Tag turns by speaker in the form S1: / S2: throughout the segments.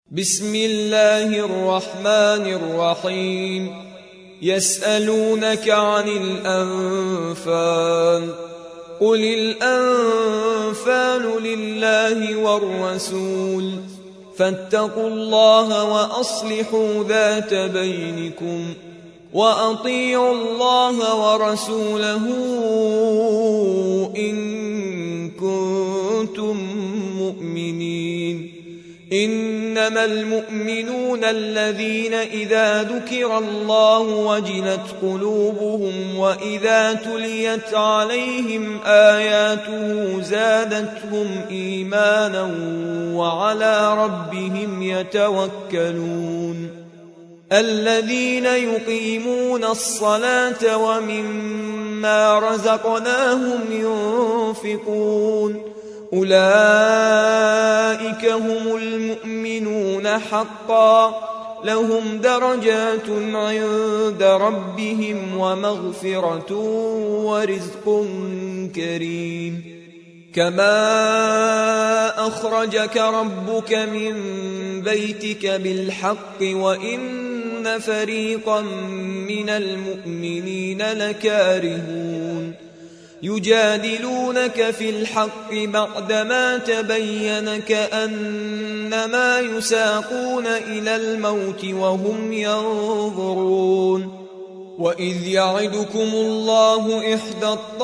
S1: بسم الله الرحمن الرحيم. يسألونك عن الأنفال، قل الأنفال لله والرسول، فاتقوا الله وأصلحوا ذات بينكم، وأطيعوا الله ورسوله إن كنتم مؤمنين. إنما المؤمنون الذين إذا ذكر الله وجلت قلوبهم وإذا تليت عليهم آياته زادتهم إيمانا وعلى ربهم يتوكلون. الذين يقيمون الصلاة ومما رزقناهم ينفقون، أولئك هم المؤمنون حقا، لهم درجات عند ربهم ومغفرة ورزق كريم. كما أخرجك ربك من بيتك بالحق وإن فريقا من المؤمنين لكارهون. يجادلونك في الحق بعدما تبين كأنما يساقون إلى الموت وهم ينظرون. وإذ يعدكم الله إحدى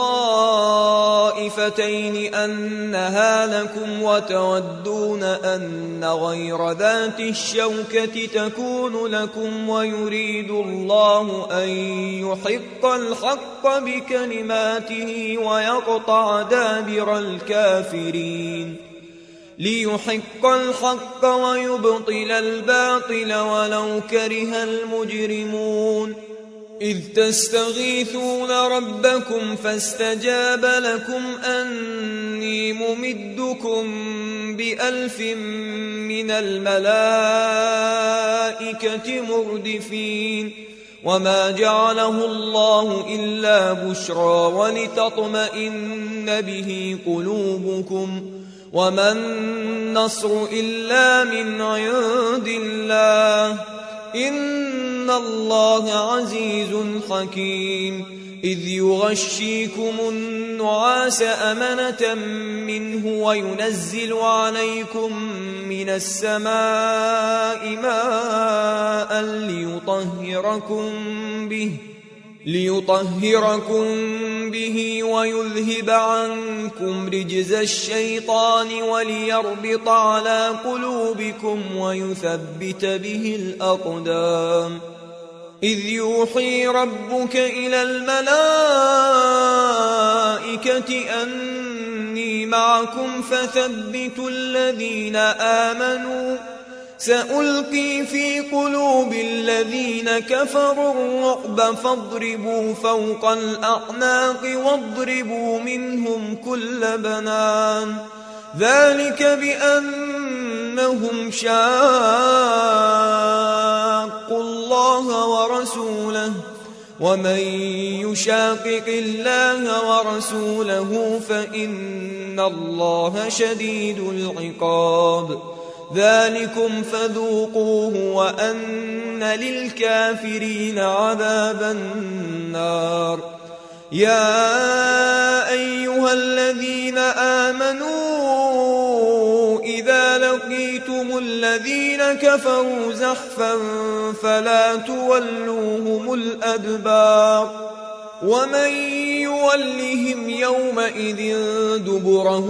S1: الطائفتين أنها لكم وتودون أن غير ذات الشوكة تكون لكم، ويريد الله أن يحق الحق بكلماته ويقطع دابر الكافرين، ليحق الحق ويبطل الباطل ولو كره المجرمون. إذ تستغيثون ربكم فاستجاب لكم أني ممدكم ب1000 من الملائكة مردفين. وما جعله الله إلا بشرى ولتطمئن به قلوبكم، وما النصر إلا من عند الله، إن الله عزيز حكيم. إذ يغشيكم النعاس أمنة منه وينزل عليكم من السماء ماء ليطهركم به ويذهب عنكم رجز الشيطان وليربط على قلوبكم ويثبت به الأقدام. إذ يوحي ربك إلى الملائكة أني معكم فثبتوا الذين آمنوا، سألقي في قلوب الذين كفروا الرعب فاضربوا فوق الأعناق واضربوا منهم كل بنان، ذلك بأنهم شاقوا الله ورسوله، ومن يشاقق الله ورسوله فإن الله شديد العقاب. ذلكم فذوقوه وأن للكافرين عذاب النار. يا أيها الذين آمنوا إذا لقيتم الذين كفروا زحفا فلا تولوهم الأدبار، ومن يولهم يومئذ دبره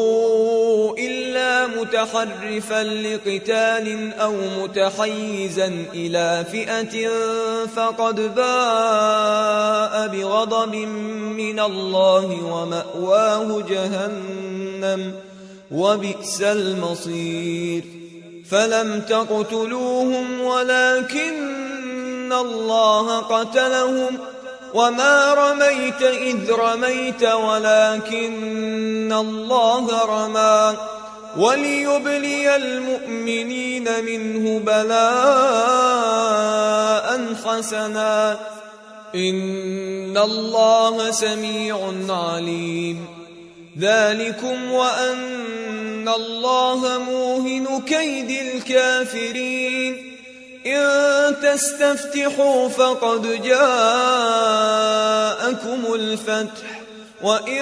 S1: إلا متحرفا لقتال أو متحيزا إلى فئة فقد باء بغضب من الله ومأواه جهنم وبئس المصير. فلم تقتلوهم ولكن الله قتلهم، وما رميت إذ رميت ولكن الله رمى، وليبلي المؤمنين منه بلاء حسنا، إن الله سميع عليم. ذلكم وأن إن الله موهن كيد الكافرين إن تستفتحوا فقد جاءكم الفتح وإن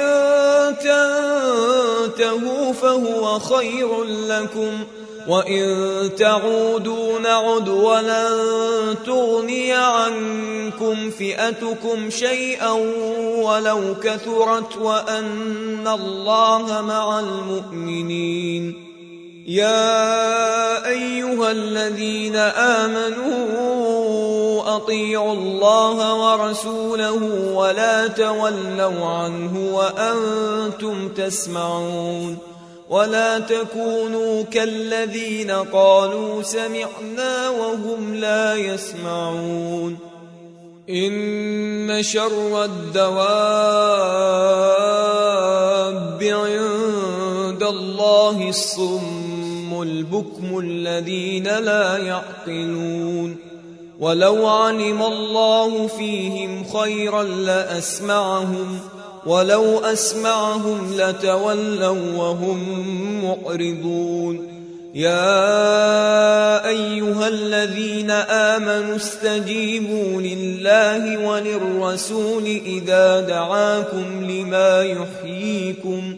S1: تنتهوا فهو خير لكم وإن تعودوا نعد ولن تغني عنكم فئتكم شيئا ولو كثرت وأن الله مع المؤمنين. يا أيها الذين آمنوا أطيعوا الله ورسوله ولا تولوا عنه وأنتم تسمعون ولا تكونوا كالذين قالوا سمعنا وهم لا يسمعون. إن شر الدواب عند الله الصم البكم الذين لا يعقلون ولو علم الله فيهم خيرا لأسمعهم ولو أسمعهم لتولوا وهم معرضون. يا أيها الذين آمنوا استجيبوا لله وللرسول إذا دعاكم لما يحييكم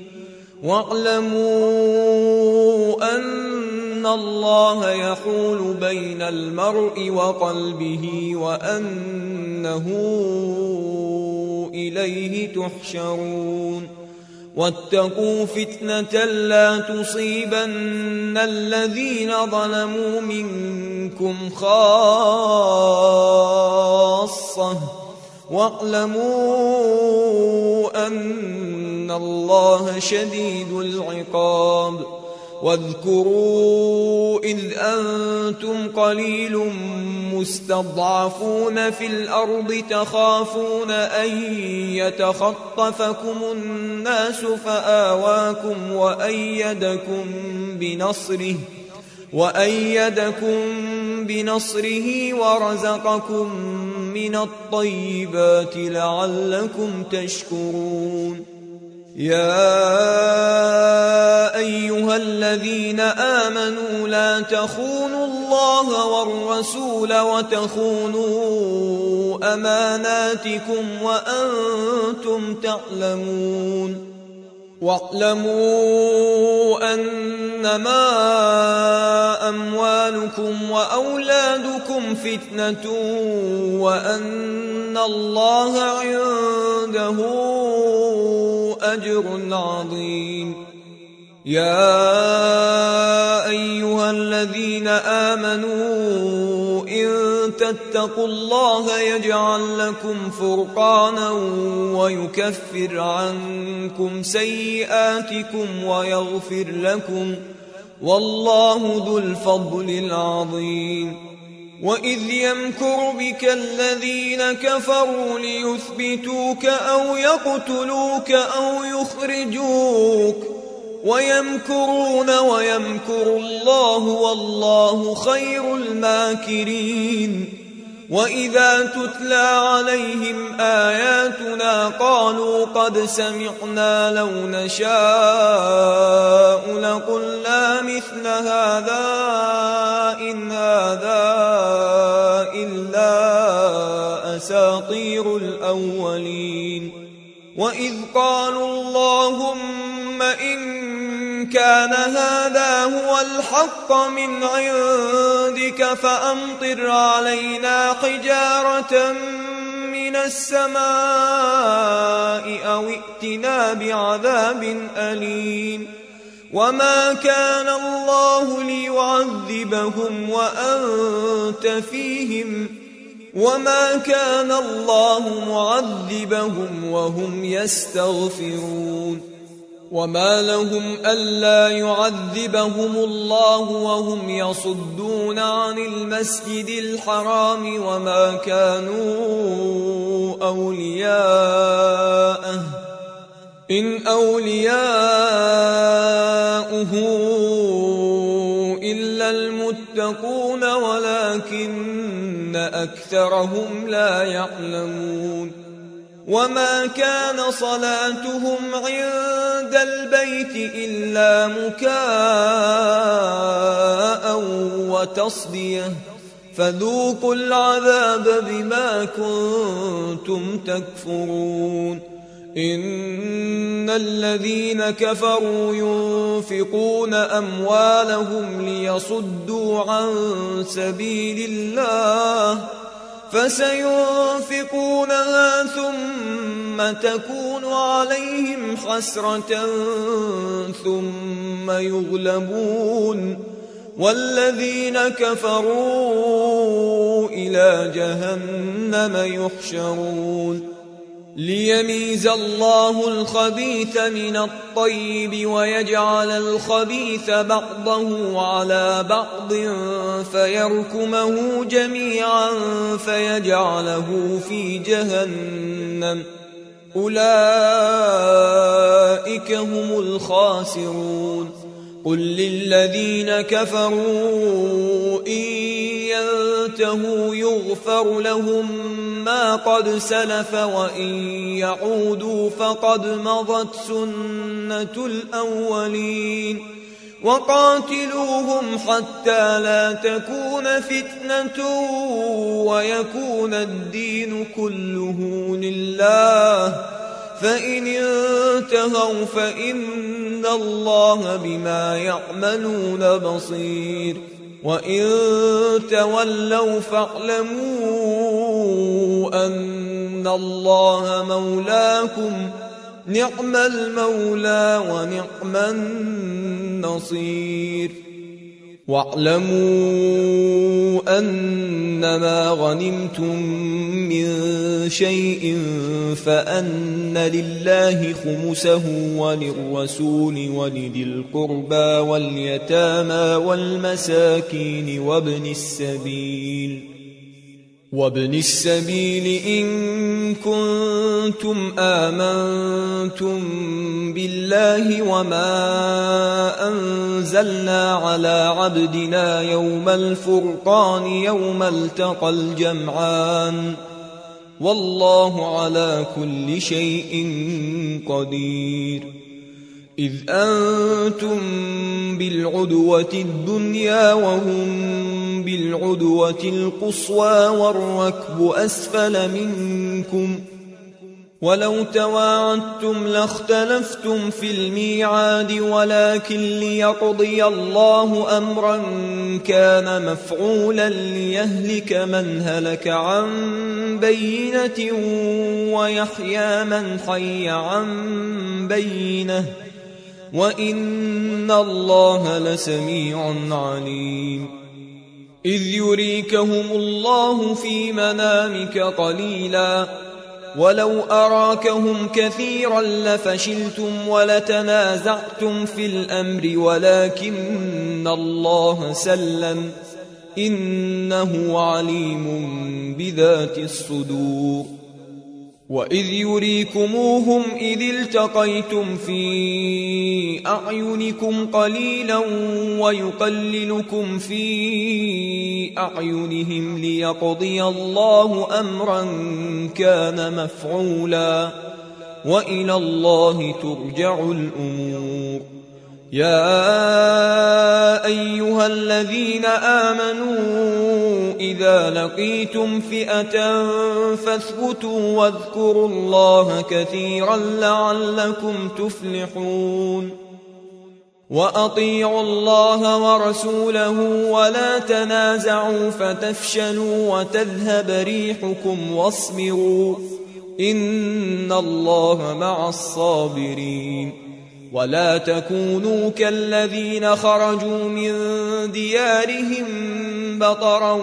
S1: واعلموا أن الله يحول بين المرء وقلبه وأنه إليه تحشرون. واتقوا فتنة لا تصيبن الذين ظلموا منكم خاصة واعلموا أن الله شديد العقاب. واذكروا إذ أنتم قليل مستضعفون في الأرض تخافون أن يتخطفكم الناس فآواكم وأيدكم بنصره ورزقكم من الطيبات لعلكم تشكرون. يا أيها الذين آمنوا لا تخونوا الله والرسول وتخونوا أماناتكم وأنتم تعلمون. واعلموا أنما أموالكم وأولادكم فتنة وأن الله عنده أجر عظيم. يا أيها الذين آمنوا إن تتقوا الله يجعل لكم فرقانا ويكفر عنكم سيئاتكم ويغفر لكم والله ذو الفضل العظيم. وإذ يمكر بك الذين كفروا ليثبتوك أو يقتلوك أو يخرجوك ويمكرون ويمكر الله والله خير الماكرين. وإذا تتلى عليهم آياتنا قالوا قد سمعنا لو نشاء لقلنا مثل هذا إن هذا إلا أساطير الأولين. وإذ قالوا اللهم إن كان هذا هو الحق من عندك فأمطر علينا حجارة من السماء أو ائتنا بعذاب أليم. وما كان الله ليعذبهم وأنت فيهم وما كان الله معذبهم وهم يستغفرون. وما لهم ألا يعذبهم الله وهم يصدون عن المسجد الحرام وما كانوا أولياءه إن أولياؤه إلا المتقون ولكن أكثرهم لا يعلمون. وما كان صلاتهم عند البيت إلا مكاء وتصدية فذوقوا العذاب بما كنتم تكفرون إن الذين كفروا ينفقون أموالهم ليصدوا عن سبيل الله فسينفقونها ثم تكون عليهم حسرة ثم يغلبون والذين كفروا إلى جهنم يحشرون ليميز الله الخبيث من الطيب ويجعل الخبيث بعضه على بعض فيركمه جميعا فيجعله في جهنم أولئك هم الخاسرون قل للذين كفروا إن ينتهوا يغفر لهم ما قد سلف وإن يعودوا فقد مضت سنة الأولين وقاتلوهم حتى لا تكون فتنة ويكون الدين كله لله فإن انتهوا فإن الله بما يعملون بصير وإن تولوا فاعلموا أن الله مولاكم نعم المولى ونعم النصير واعلموا أنما غنمتم من شيء فأن لله خمسه وللرسول ولذي القربى واليتامى والمساكين وابن السبيل إن كنتم آمنتم بالله وما أنزلنا على عبدنا يوم الفرقان يوم التقى الجمعان والله على كل شيء قدير إذ أنتم بالعدوة الدنيا وهم بالعدوة القصوى والركب أسفل منكم ولو تواعدتم لاختلفتم في الميعاد ولكن ليقضي الله أمرا كان مفعولا ليهلك من هلك عن بينة ويحيى من حي عن بينة وإن الله لسميع عليم إذ يريكهم الله في منامك قليلا ولو أراكهم كثيرا لفشلتم ولتنازعتم في الأمر ولكن الله سلم إنه عليم بذات الصدور وإذ يريكموهم إذ التقيتم في أعينكم قليلا ويقللكم في أعينهم ليقضي الله أمرا كان مفعولا وإلى الله ترجع الأمور يا أيها الذين آمنوا إذا لقيتم فئة فاثبتوا واذكروا الله كثيرا لعلكم تفلحون وأطيعوا الله ورسوله ولا تنازعوا فتفشلوا وتذهب ريحكم واصبروا إن الله مع الصابرين ولا تكونوا كالذين خرجوا من ديارهم بطرا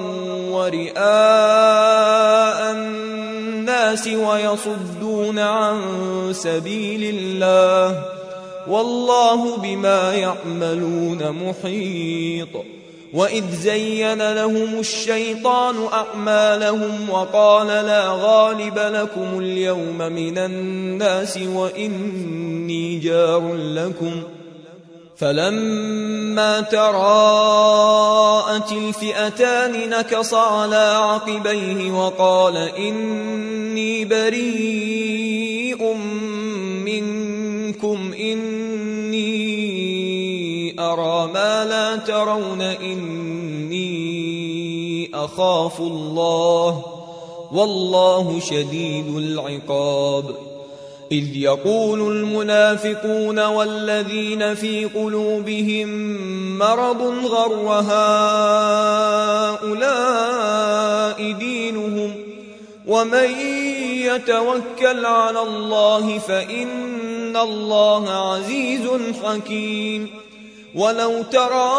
S1: ورئاء الناس ويصدون عن سبيل الله والله بما يعملون محيط وإذ زين لهم الشيطان أعمالهم وقال لا غالب لكم اليوم من الناس وإني جار لكم فلما تراءت الفئتان نكص على عقبيه وقال إني بريء منكم إني أرى ما لا ترون إني أخاف الله والله شديد العقاب. إذ يقول المنافقون والذين في قلوبهم مرض غر هؤلاء دينهم ومن يتوكل على الله فإن الله عزيز حكيم. ولو ترى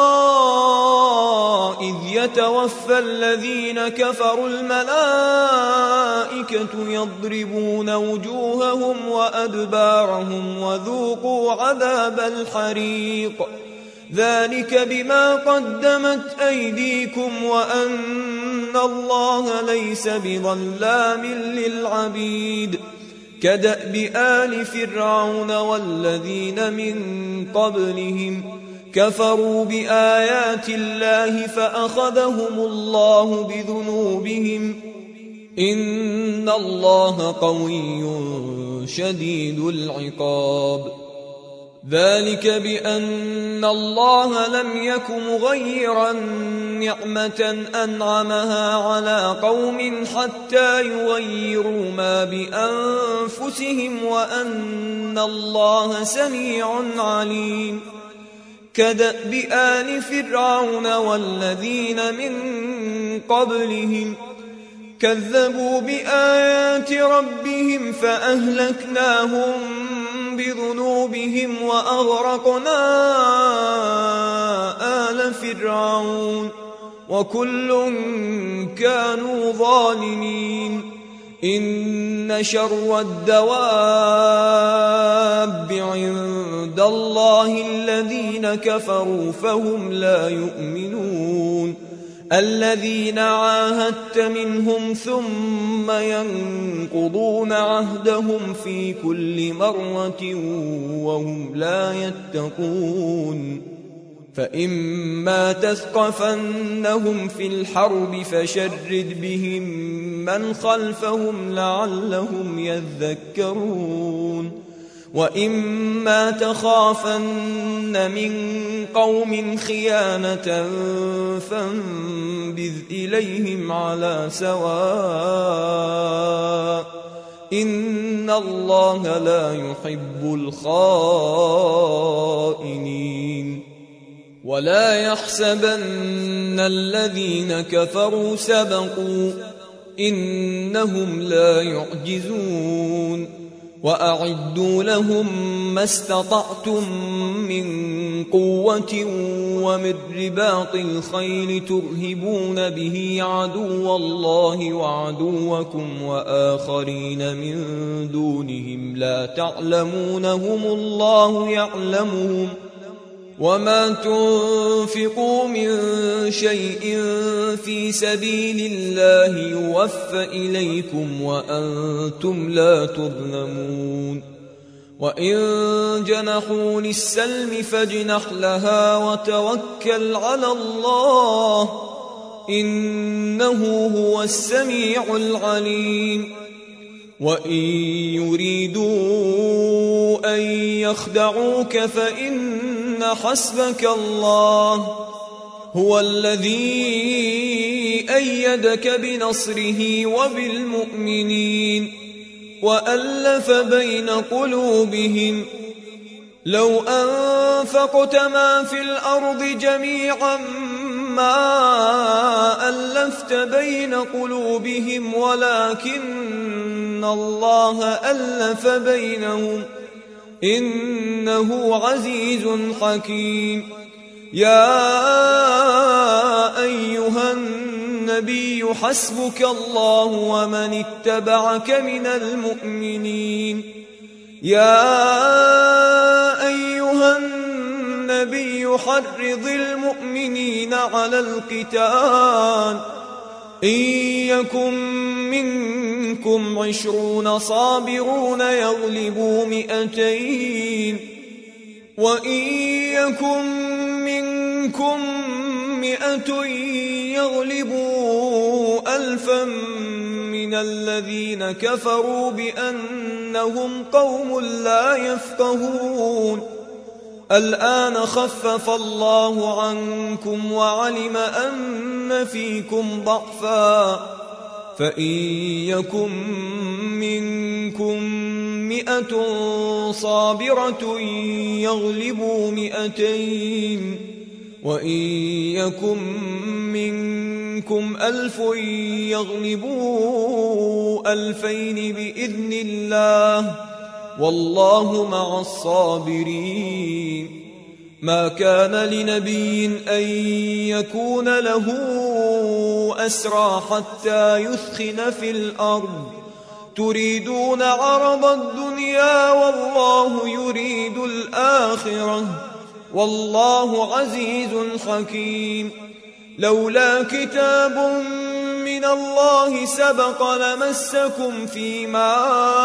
S1: إذ يتوفى الذين كفروا الملائكة يضربون وجوههم وأدبارهم وذوقوا عذاب الحريق ذلك بما قدمت أيديكم وأن الله ليس بظلام للعبيد. كدأب آل فرعون والذين من قبلهم كفروا بآيات الله فأخذهم الله بذنوبهم إن الله قوي شديد العقاب. ذلك بأن الله لم يك مغيرا نعمة أنعمها على قوم حتى يغيروا ما بأنفسهم وأن الله سميع عليم. كدأب آل فرعون والذين من قبلهم كذبوا بآيات ربهم فأهلكناهم بذنوبهم وأغرقنا آل فرعون وكل كانوا ظالمين. إن شر الدواب عند الله الذين كفروا فهم لا يؤمنون. الذين عاهدت منهم ثم ينقضون عهدهم في كل مرة وهم لا يتقون. فإما تثقفنهم في الحرب فشرد بهم من خلفهم لعلهم يذكرون. وإما تخافن من قوم خيانة فانبذ إليهم على سواء إن الله لا يحب الخائنين. ولا يحسبن الذين كفروا سبقوا إنهم لا يعجزون. وأعدوا لهم ما استطعتم من قوة ومن رباط الخيل ترهبون به عدو الله وعدوكم وآخرين من دونهم لا تعلمونهم الله يعلمهم. وما تنفقوا من شيء في سبيل الله يوفى إليكم وأنتم لا تظلمون. وإن جنحوا للسلم فاجنح لها وتوكل على الله إنه هو السميع العليم. وإن يريدوا أن يخدعوك فإن حسبك الله هو الذي أيدك بنصره وبالمؤمنين وألف بين قلوبهم لو أنفقت ما في الأرض جميعا ما ألفت بين قلوبهم ولكن الله ألف بينهم إنه عزيز حكيم. يا أيها النبي حسبك الله ومن اتبعك من المؤمنين. يا أيها النبي حرض المؤمنين على القتال إن يكن منكم 20 صابرون يغلبوا 200 وإن يكن منكم 100 يغلبوا 1000 من الذين كفروا بأنهم قوم لا يفقهون. الآن خفف الله عنكم وعلم أن فيكم ضعفا، فإن يكن منكم 100 صابرة يغلبوا 200، وإن يكن منكم 1000 يغلبوا 2000 بإذن الله، والله مع الصابرين. ما كان لنبي أن يكون له أسرى حتى يثخن في الأرض، تريدون عرض الدنيا والله يريد الآخرة، والله عزيز حكيم. لولا كتاب من الله سبق لمسكم فيما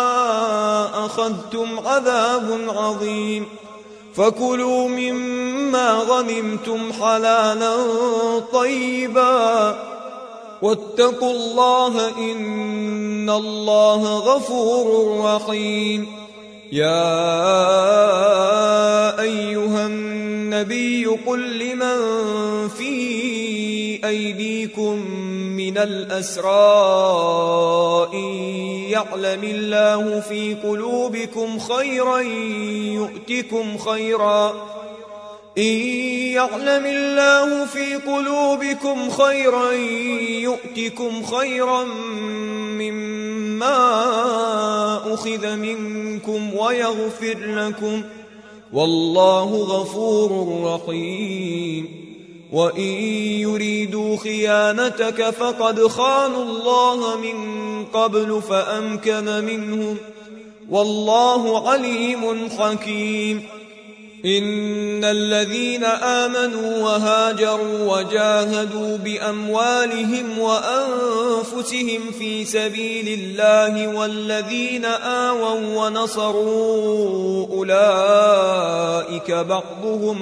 S1: أخذتم عذاب عظيم، فكلوا مما غنمتم حلالا طيبا، واتقوا الله إن الله غفور رحيم. يا أيها النبي قل لمن في أيديكم من الأسرى إن يعلم الله في قلوبكم خيرا يؤتكم خيرا مما أخذ منكم ويغفر لكم، والله غفور رحيم. وإن يريدوا خيانتك فقد خانوا الله من قبل فأمكن منهم، والله عليم حكيم. إن الذين آمنوا وهاجروا وجاهدوا بأموالهم وأنفسهم في سبيل الله والذين آووا ونصروا أولئك بعضهم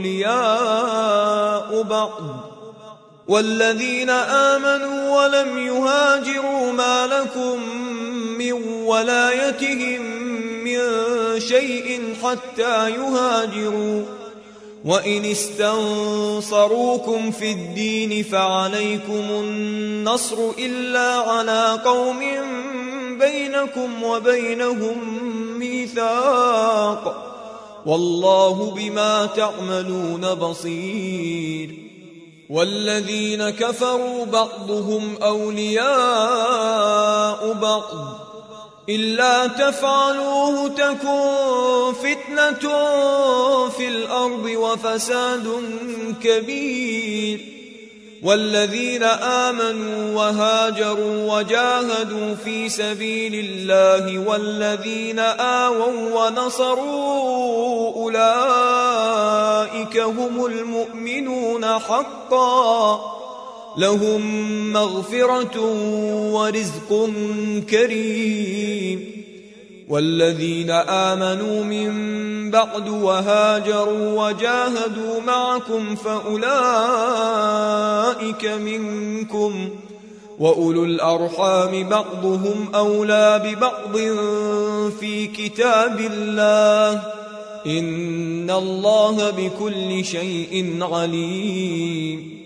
S1: أولياء بعض، والذين آمنوا ولم يهاجروا ما لكم من ولايتهم من شيء حتى يهاجروا، وإن استنصروكم في الدين فعليكم النصر إلا على قوم بينكم وبينهم ميثاق، والله بما تعملون بصير. والذين كفروا بعضهم أولياء بعض، إلا تفعلوه تكن فتنة في الأرض وفساد كبير. والذين آمنوا وهاجروا وجاهدوا في سبيل الله والذين آووا ونصروا أولئك هم المؤمنون حقا، لهم مغفرة ورزق كريم. والذين آمنوا من بعد وهاجروا وجاهدوا معكم فأولئك منكم، وأولو الأرحام بعضهم أولى ببعض في كتاب الله، إن الله بكل شيء عليم.